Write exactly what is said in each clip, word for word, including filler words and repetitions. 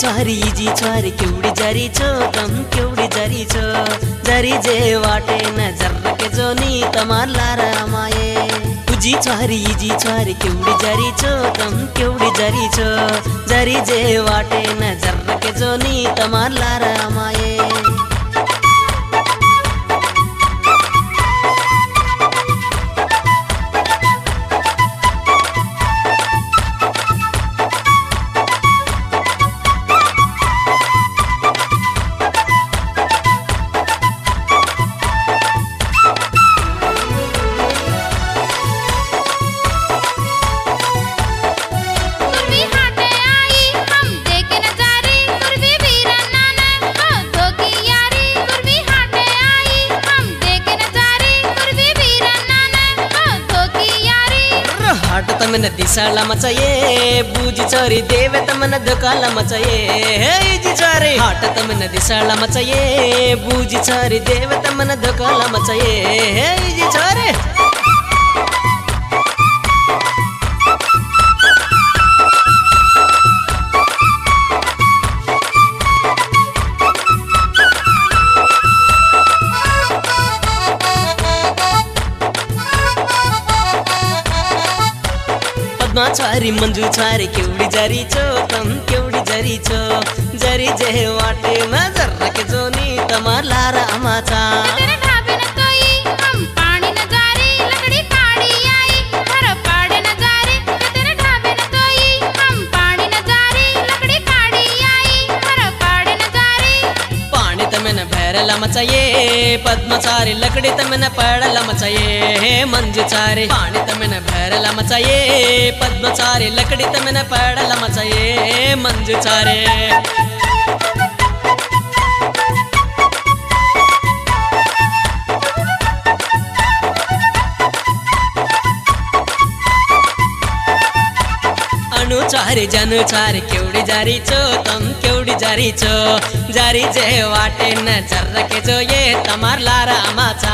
छोरी इजी छोरी केवडी जरी छो तम केवडी जरी छो जरी जे वाटे न जर्र के जोनी तमार लारा माये उजी छोरी इजी छोरी केवडी जरी छो तम केवडी जरी छो जरी जे वाटे न जर्र के जोनी तमार लारा माये तमन दिसाला मचाये बूजी छोरी देवे तमन दुकाला मचाये हे जी छोरी हाट तमन दिसाला मचाये बूजी छोरी देवे तमन दुकाला मचाये हे जी छोरी छोरी मंजू छोरी केवडी जरी छो तम केवडी जरी छो जरी जे वाटे न जर्र के जोनी तमार लारा माचा मचाये पद्मचारी लकड़ी तमन पड़ला मचाये मंजू चारे पानी तमन भैरला मचाये पद्मचारी लकड़ी तमन पड़ला मचाये मंजू चारे चारी जनु चारी केवडी जारी छो तम केवडी जारी छो जारी जे वाटे न जर्र के जो ये तमार लारा माचा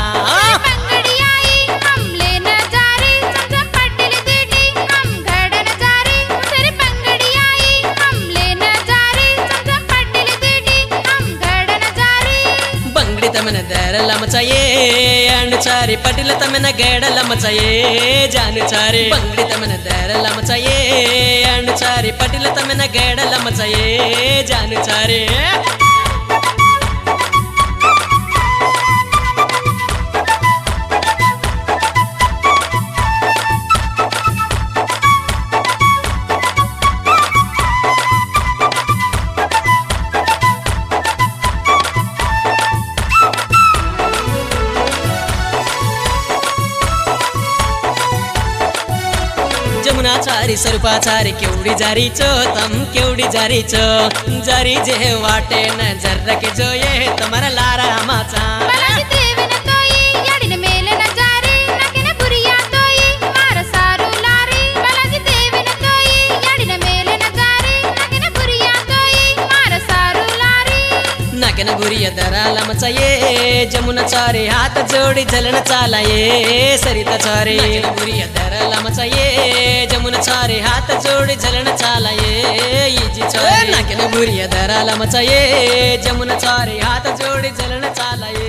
तमन दरला मचाये अंड चारी पटिल तमन गेडला मचाये जानु चारी बंगड़ी तमन दरला मचाये अंड चारी पटिल तमन गेडला मचाये जानु चारी जमुना चारी सरुपा चारी केवडी जारी छो तम केवडी जारी छो जारी जे वाटे न जर्र के जो ये तमारा लारा माचा नाकेन गुरिया दराला मचाये जमुना चारे हाथ जोड़ी जलन चालाये सरिता चारे गुरिया दराला मचाये जमुना चारे हाथ जोड़ी जलन चालाये इजी चारे नाकेन गुरिया दराला मचाये जमुना चारे हाथ जोड़ी जलन चालाये